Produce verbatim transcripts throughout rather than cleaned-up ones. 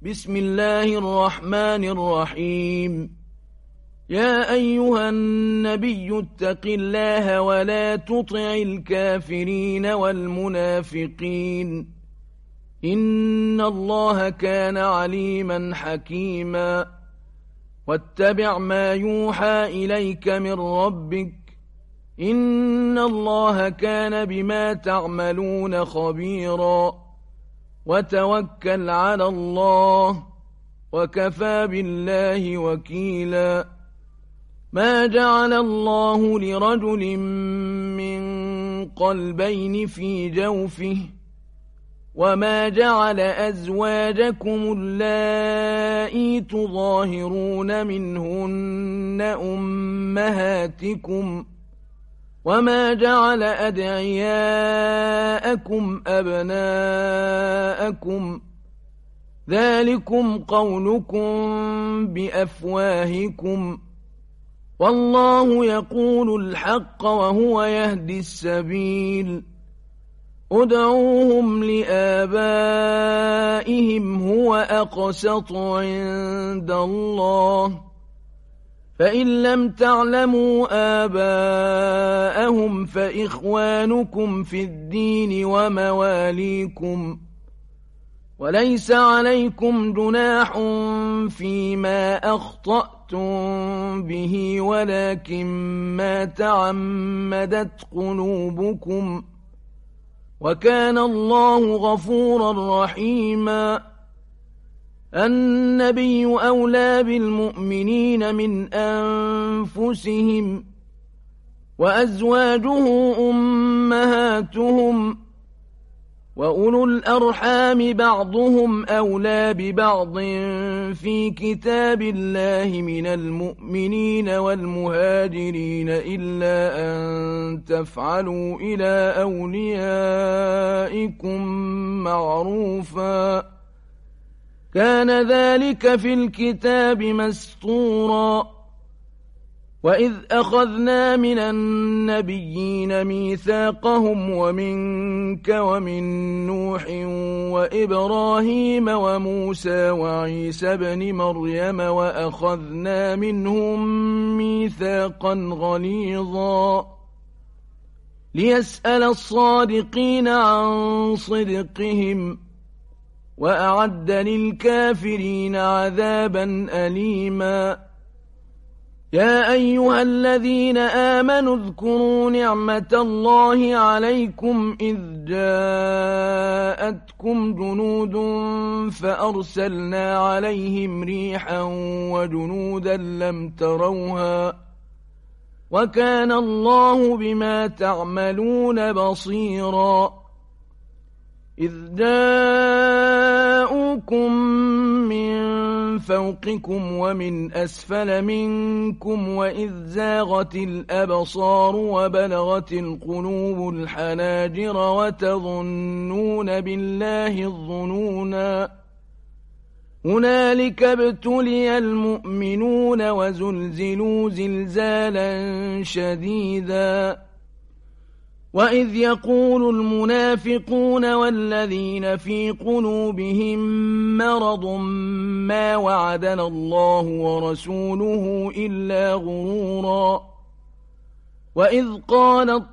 بسم الله الرحمن الرحيم. يا أيها النبي اتق الله ولا تطع الكافرين والمنافقين إن الله كان عليما حكيما. واتبع ما يوحى إليك من ربك إن الله كان بما تعملون خبيرا. وتوكل على الله وكفى بالله وكيلا. ما جعل الله لرجل من قلبين في جوفه وما جعل أزواجكم اللائي تظاهرون منهن أمهاتكم وما جعل أدعياءكم أبناءكم ذلكم قولكم بأفواهكم والله يقول الحق وهو يهدي السبيل. ادعوهم لآبائهم هو أقسط عند الله فإن لم تعلموا آباءهم فإخوانكم في الدين ومواليكم وليس عليكم جناح فيما أخطأتم به ولكن ما تعمدت قلوبكم وكان الله غفورا رحيما. النبي أولى بالمؤمنين من أنفسهم وأزواجه أمهاتهم وأولو الأرحام بعضهم أولى ببعض في كتاب الله من المؤمنين والمهاجرين إلا أن تفعلوا إلى أوليائكم معروفا كان ذلك في الكتاب مسطورا. وإذ أخذنا من النبيين ميثاقهم ومنك ومن نوح وإبراهيم وموسى وعيسى بن مريم وأخذنا منهم ميثاقا غليظا ليسأل الصادقين عن صدقهم وأعد للكافرين عذابا أليما. يا أيها الذين آمنوا اذكروا نعمة الله عليكم إذ جاءتكم جنود فأرسلنا عليهم ريحا وجنودا لم تروها وكان الله بما تعملون بصيرا. إذ جاءوكم من فوقكم ومن أسفل منكم وإذ زاغت الأبصار وبلغت القلوب الحناجر وتظنون بالله الظنونا. هنالك ابتلي المؤمنون وزلزلوا زلزالا شديدا. وإذ يقول المنافقون والذين في قلوبهم مرض ما وعدنا الله ورسوله إلا غرورا. وإذ قالت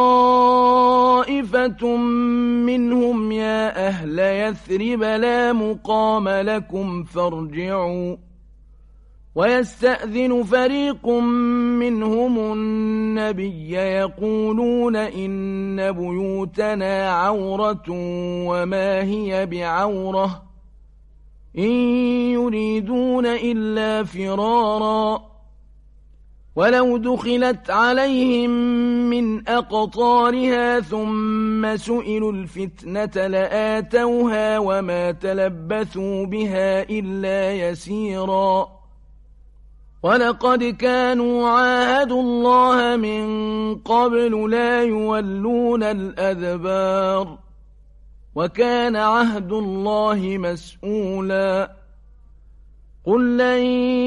طائفة منهم يا أهل يثرب لا مقام لكم فارجعوا ويستأذن فريق منهم النبي يقولون إن بيوتنا عورة وما هي بعورة إن يريدون إلا فرارا. ولو دخلت عليهم من أقطارها ثم سئلوا الفتنة لآتوها وما تلبثوا بها إلا يسيرا. ولقد كانوا عاهدوا الله من قبل لا يولون الأدبار وكان عهد الله مسؤولا. قل لن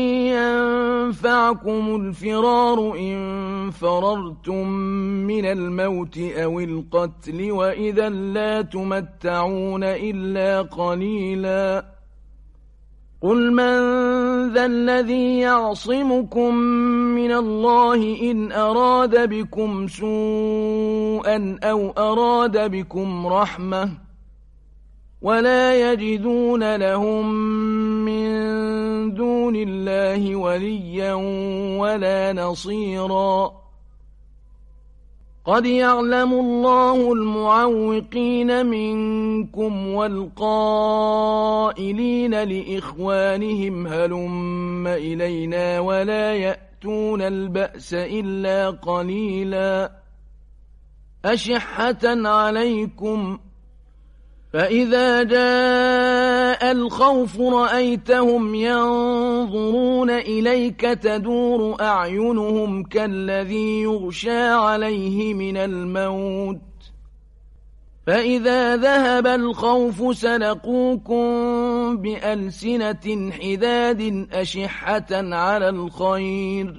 ينفعكم الفرار إن فررتم من الموت أو القتل وإذا لا تمتعون إلا قليلا قل من ذا الذي يعصمكم من الله إن أراد بكم سوءا أو أراد بكم رحمة ولا يجدون لهم من دون الله وليا ولا نصيرا قد يعلم الله المعوقين منكم والقائلين لإخوانهم هلم إلينا ولا يأتون البأس إلا قليلا أشحة عليكم فإذا جاء الخوف رأيتهم ينظرون إليك تدور أعينهم كالذي يغشى عليه من الموت فإذا ذهب الخوف سلقوكم بألسنة حداد أشحة على الخير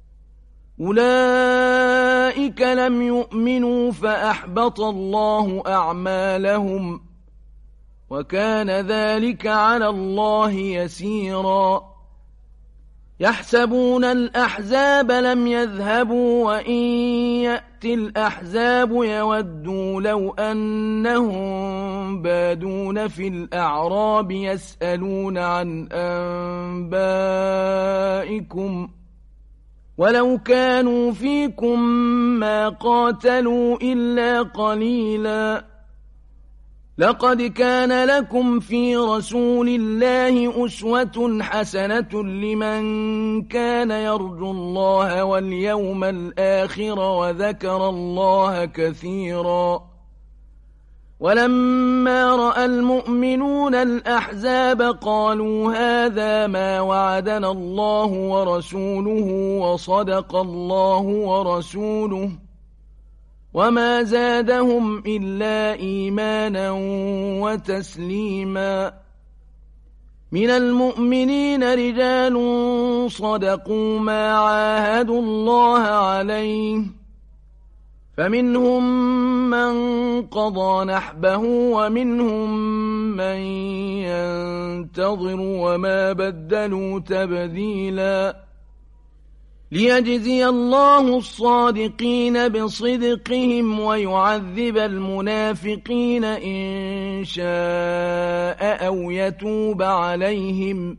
أولئك لم يؤمنوا فأحبط الله أعمالهم وكان ذلك على الله يسيرا يحسبون الأحزاب لم يذهبوا وإن يأتي الأحزاب يودوا لو أنهم بادون في الأعراب يسألون عن أنبائكم ولو كانوا فيكم ما قاتلوا إلا قليلا لقد كان لكم في رسول الله أسوة حسنة لمن كان يرجو الله واليوم الآخر وذكر الله كثيرا ولما رأى المؤمنون الأحزاب قالوا هذا ما وعدنا الله ورسوله وصدق الله ورسوله وما زادهم إلا إيمانا وتسليما من المؤمنين رجال صدقوا ما عاهدوا الله عليه فمنهم من قضى نحبه ومنهم من ينتظر وما بدلوا تبديلا ليجزي الله الصادقين بصدقهم ويعذب المنافقين إن شاء أو يتوب عليهم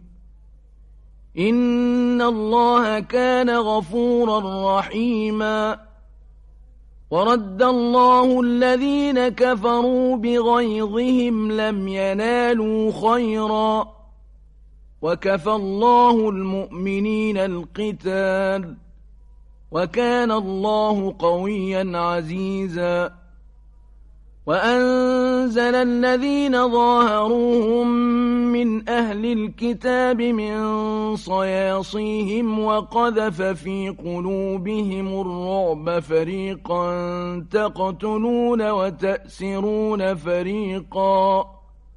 إن الله كان غفورا رحيما ورد الله الذين كفروا بغيظهم لم ينالوا خيرا وكفى الله المؤمنين القتال وكان الله قويا عزيزا وأنزل الذين ظاهروهم من أهل الكتاب من صياصيهم وقذف في قلوبهم الرعب فريقا تقتلون وتأسرون فريقا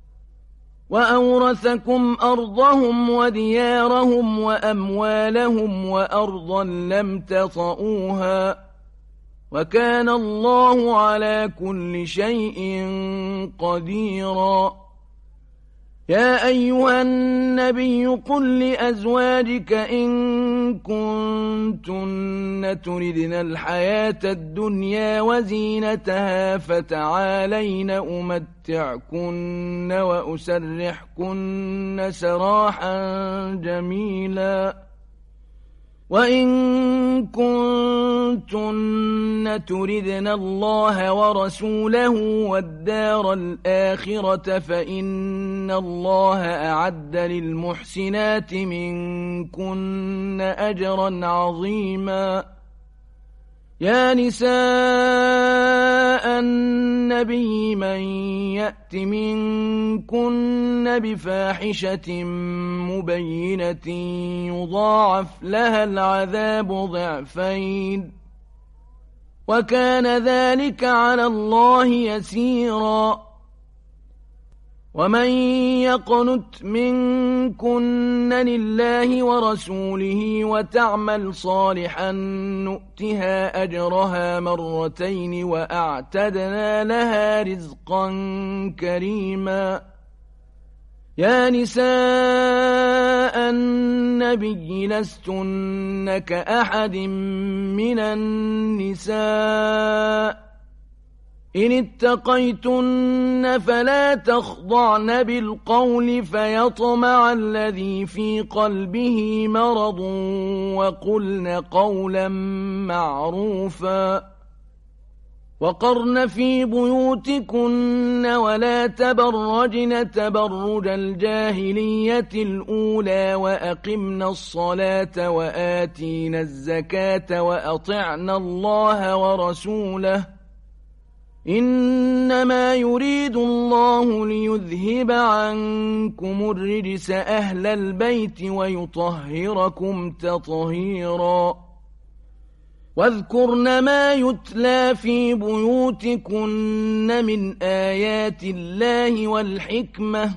وأورثكم أرضهم وديارهم وأموالهم وأرضا لم تطئوها وكان الله على كل شيء قديرا يا أيها النبي قل لأزواجك إن كنتن تردن الحياة الدنيا وزينتها فتعالين أمتعكن وأسرحكن سراحا جميلا وإن كنتن تردن الله ورسوله والدار الآخرة فإن الله أعد للمحسنات منكن أجرا عظيما يا نساء النبي من يأت منكن بفاحشة مبينة يضاعف لها العذاب ضعفين وكان ذلك على الله يسيرا ومن يقنت منكن لله ورسوله وتعمل صالحا نؤتها أجرها مرتين وأعتدنا لها رزقا كريما يا نساء نساء النبي لستن كأحد من النساء إن اتقيتن فلا تخضعن بالقول فيطمع الذي في قلبه مرض وقلن قولا معروفا وقرن في بيوتكن ولا تبرجن تبرج الجاهلية الأولى وأقمن الصلاة وآتين الزكاة وأطعن الله ورسوله إنما يريد الله ليذهب عنكم الرجس أهل البيت ويطهركم تطهيرا واذكرن ما يتلى في بيوتكن من آيات الله والحكمة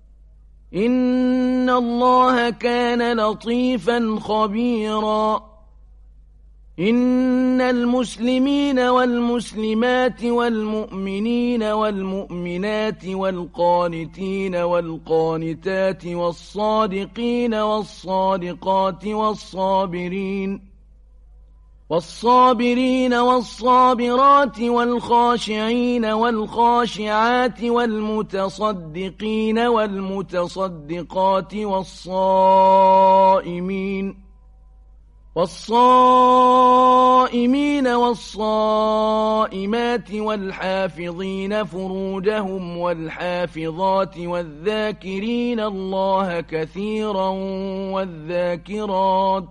إن الله كان لطيفا خبيرا إن المسلمين والمسلمات والمؤمنين والمؤمنات والقانتين والقانتات والصادقين والصادقات والصابرين والصابرين والصابرات والخاشعين والخاشعات والمتصدقين والمتصدقات والصائمين والصائمين والصائمات والحافظين فروجهم والحافظات والذاكرين الله كثيرا والذاكرات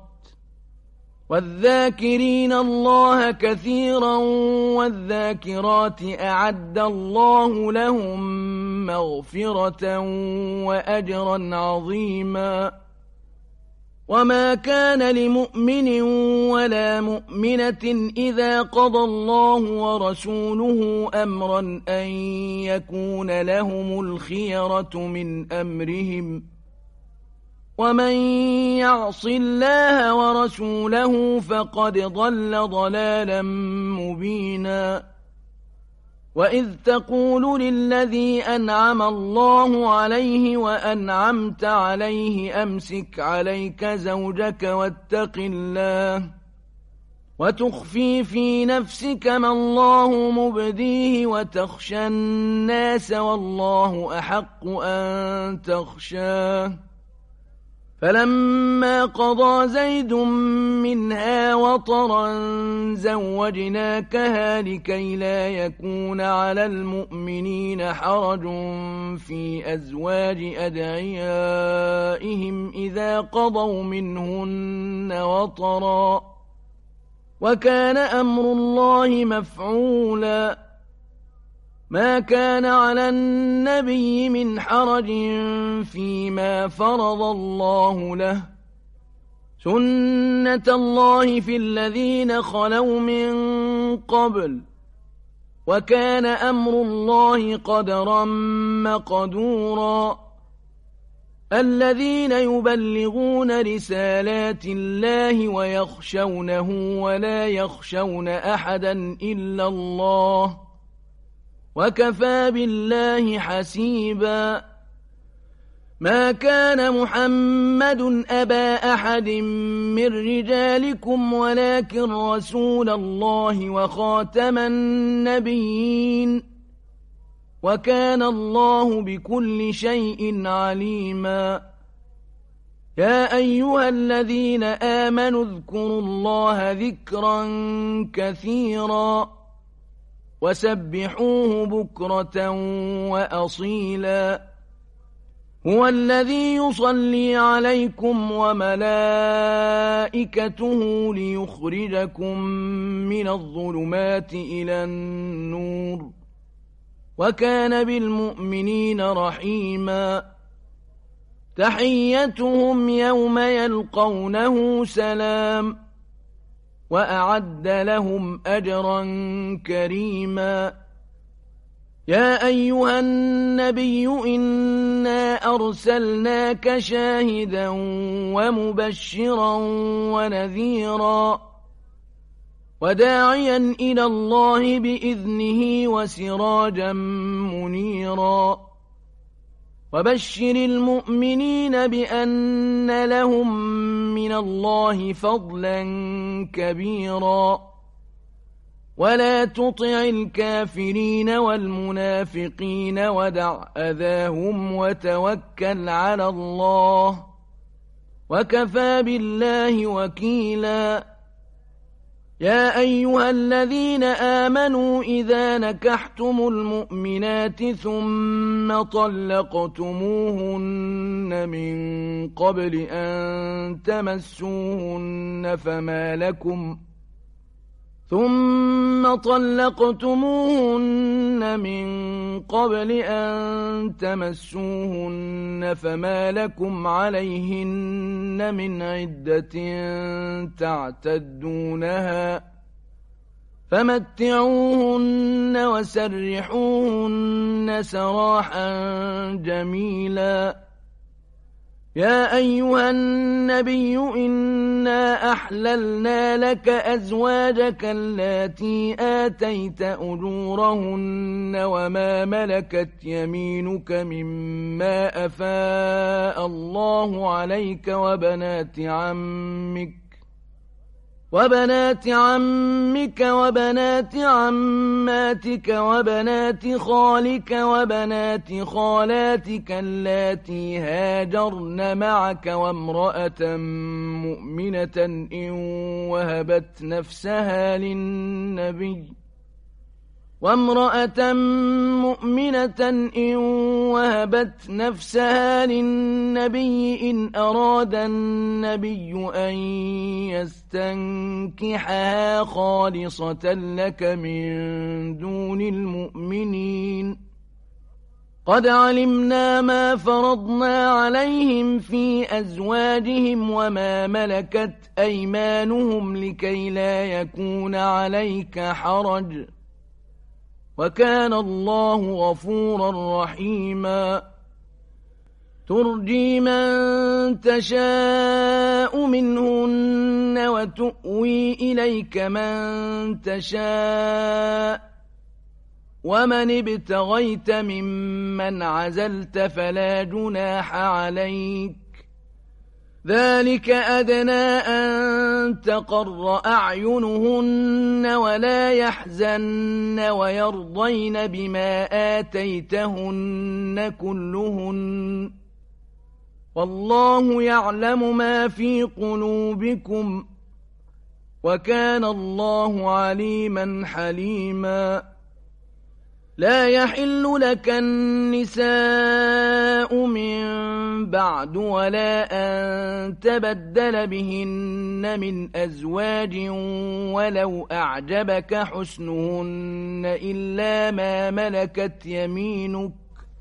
والذاكرين الله كثيرا والذاكرات أعد الله لهم مغفرة وأجرا عظيما وما كان لمؤمن ولا مؤمنة إذا قضى الله ورسوله أمرا أن يكون لهم الخيرة من أمرهم ومن يعص الله ورسوله فقد ضل ضلالا مبينا وإذ تقول للذي أنعم الله عليه وأنعمت عليه أمسك عليك زوجك واتق الله وتخفي في نفسك ما الله مبديه وتخشى الناس والله أحق أن تخشاه فلما قضى زيد منها وطرا زوجناكها لكي لا يكون على المؤمنين حرج في أزواج أدعيائهم إذا قضوا منهن وطرا وكان أمر الله مفعولا ما كان على النبي من حرج فيما فرض الله له سنة الله في الذين خلوا من قبل وكان أمر الله قدرا مقدورا الذين يبلغون رسالات الله ويخشونه ولا يخشون أحدا إلا الله وكفى بالله حسيبا ما كان محمد أبا أحد من رجالكم ولكن رسول الله وخاتم النبيين وكان الله بكل شيء عليما يا أيها الذين آمنوا اذكروا الله ذكرا كثيرا وسبحوه بكرة وأصيلا هو الذي يصلي عليكم وملائكته ليخرجكم من الظلمات إلى النور وكان بالمؤمنين رحيما تحيتهم يوم يلقونه سلام وأعد لهم أجرا كريما يا أيها النبي إنا أرسلناك شاهدا ومبشرا ونذيرا وداعيا إلى الله بإذنه وسراجا منيرا وبشر المؤمنين بأن لهم من الله فضلا كبيرا ولا تطع الكافرين والمنافقين ودع أذاهم وتوكل على الله وكفى بالله وكيلا يا أيها الذين آمنوا إذا نكحتم المؤمنات ثم طلقتموهن من قبل أن تمسوهن فما لكم ثم طلقتموهن من قبل أن تمسوهن فما لكم عليهن من عدة تعتدونها فمتعوهن وسرحوهن سراحا جميلا يا أيها النبي إنا أحللنا لك أزواجك اللاتي آتيت أجورهن وما ملكت يمينك مما أفاء الله عليك وبنات عمك وبنات عمك وبنات عماتك وبنات خالك وبنات خالاتك اللاتي هاجرن معك وامرأة مؤمنة إن وهبت نفسها للنبي وامرأة مؤمنة إن وهبت نفسها للنبي إن أراد النبي أن يستنكحها خالصة لك من دون المؤمنين قد علمنا ما فرضنا عليهم في أزواجهم وما ملكت أيمانهم لكي لا يكون عليك حرج وكان الله غفورا رحيما ترجي من تشاء منهن وتؤوي إليك من تشاء ومن ابتغيت ممن عزلت فلا جناح عليك ذلك أدنى أن تقر أعينهن ولا يحزن ويرضين بما آتيتهن كلهن والله يعلم ما في قلوبكم وكان الله عليما حليما لا يحل لك النساء من بعد ولا أن تبدل بهن من أزواج ولو أعجبك حسنهن إلا ما ملكت يمينك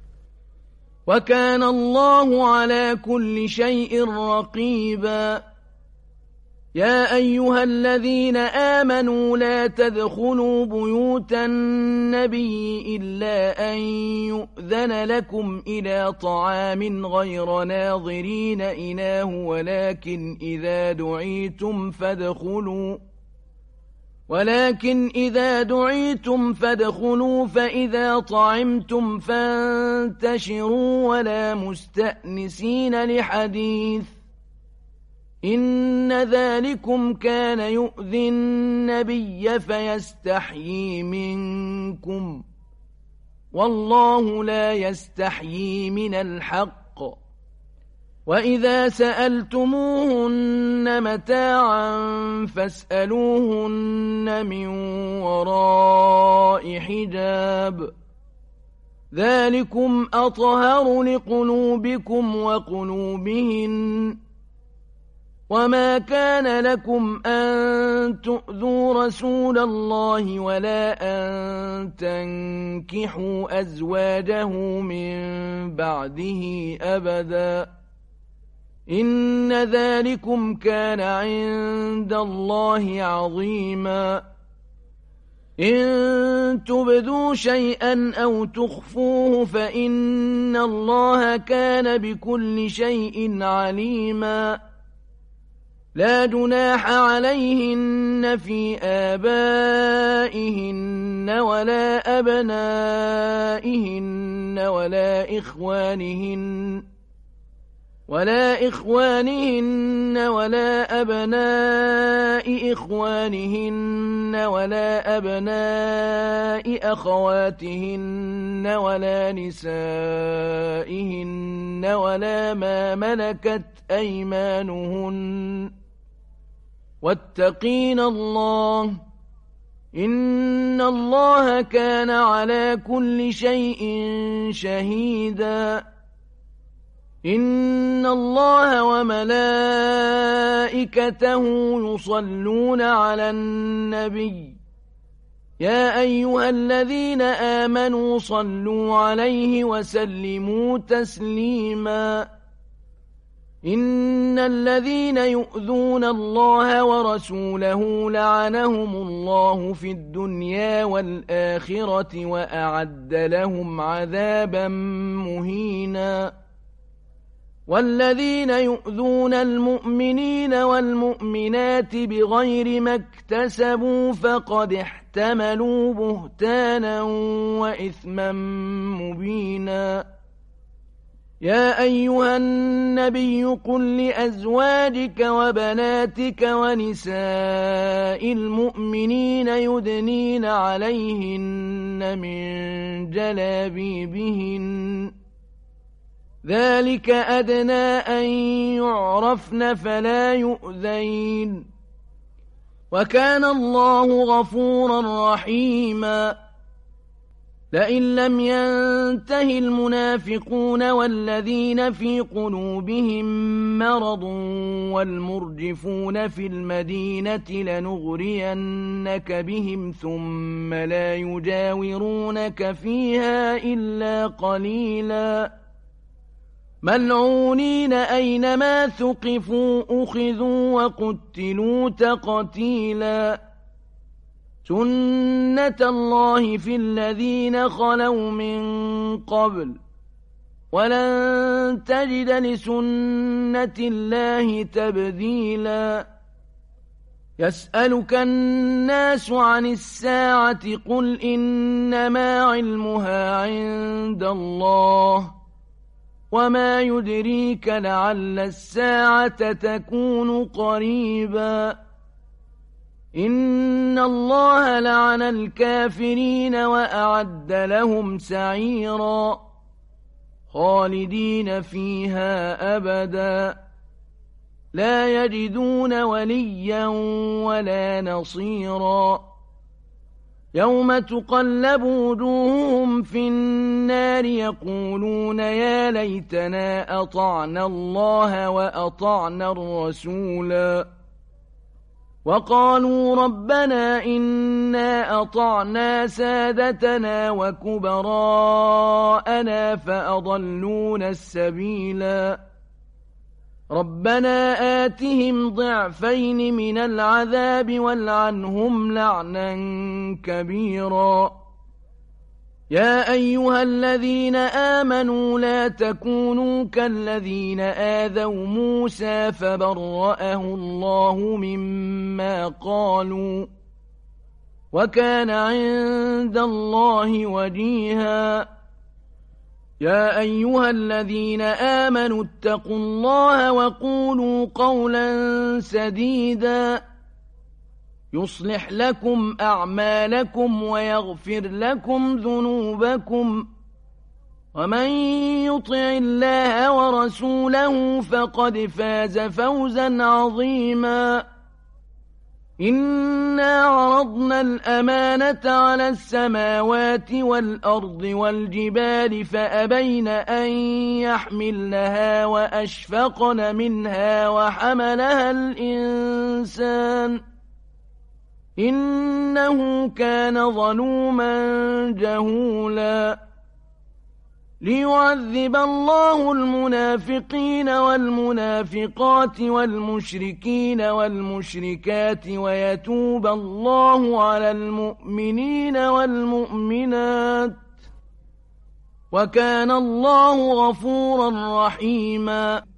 وكان الله على كل شيء رقيبا يا أيها الذين آمنوا لا تدخلوا بيوت النبي إلا أن يؤذن لكم إلى طعام غير ناظرين إناه ولكن إذا دعيتم فادخلوا ولكن إذا دعيتم فادخلوا فإذا طعمتم فانتشروا ولا مستأنسين لحديث إن ذلكم كان يؤذي النبي فيستحيي منكم والله لا يستحيي من الحق وإذا سألتموهن متاعا فاسألوهن من وراء حجاب ذلكم أطهر لقلوبكم وقلوبهن وما كان لكم أن تؤذوا رسول الله ولا أن تنكحوا أزواجه من بعده أبدا إن ذلكم كان عند الله عظيما إن تبدوا شيئا أو تخفوه فإن الله كان بكل شيء عليما لا جناح عليهن في آبائهن ولا أبنائهن ولا إخوانهن ولا إخوانهن ولا أبناء إخوانهن ولا أبناء أخواتهن ولا نسائهن ولا ما ملكت أيمانهن واتقين الله إن الله كان على كل شيء شهيدا إن الله وملائكته يصلون على النبي يا أيها الذين آمنوا صلوا عليه وسلموا تسليما إن الذين يؤذون الله ورسوله لعنهم الله في الدنيا والآخرة وأعد لهم عذابا مهينا والذين يؤذون المؤمنين والمؤمنات بغير ما اكتسبوا فقد احتملوا بهتانا وإثما مبينا يا أيها النبي قل لأزواجك وبناتك ونساء المؤمنين يدنين عليهن من جلابيبهن ذلك أدنى أن يعرفن فلا يؤذين وكان الله غفورا رحيما لئن لم ينته المنافقون والذين في قلوبهم مرض والمرجفون في المدينة لنغرينك بهم ثم لا يجاورونك فيها إلا قليلا ملعونين أينما ثقفوا أخذوا وقتلوا تقتيلا سنة الله في الذين خلوا من قبل ولن تجد لسنة الله تبديلا يسألك الناس عن الساعة قل إنما علمها عند الله وما يدريك لعل الساعة تكون قريبا إن الله لعن الكافرين وأعد لهم سعيرا خالدين فيها أبدا لا يجدون وليا ولا نصيرا يوم تقلب وجوههم في النار يقولون يا ليتنا أطعنا الله وأطعنا الرسولا وقالوا ربنا إنا أطعنا سادتنا وكبراءنا فأضلونا السبيلا ربنا آتهم ضعفين من العذاب والعنهم لعنا كبيرا يا أيها الذين آمنوا لا تكونوا كالذين آذوا موسى فبرأه الله مما قالوا وكان عند الله وجيها يا أيها الذين آمنوا اتقوا الله وقولوا قولا سديدا يصلح لكم أعمالكم ويغفر لكم ذنوبكم ومن يطع الله ورسوله فقد فاز فوزا عظيما إنا عرضنا الأمانة على السماوات والأرض والجبال فأبين أن يحملنها وأشفقن منها وحملها الإنسان إنه كان ظلوما جهولا ليعذب الله المنافقين والمنافقات والمشركين والمشركات ويتوب الله على المؤمنين والمؤمنات وكان الله غفورا رحيما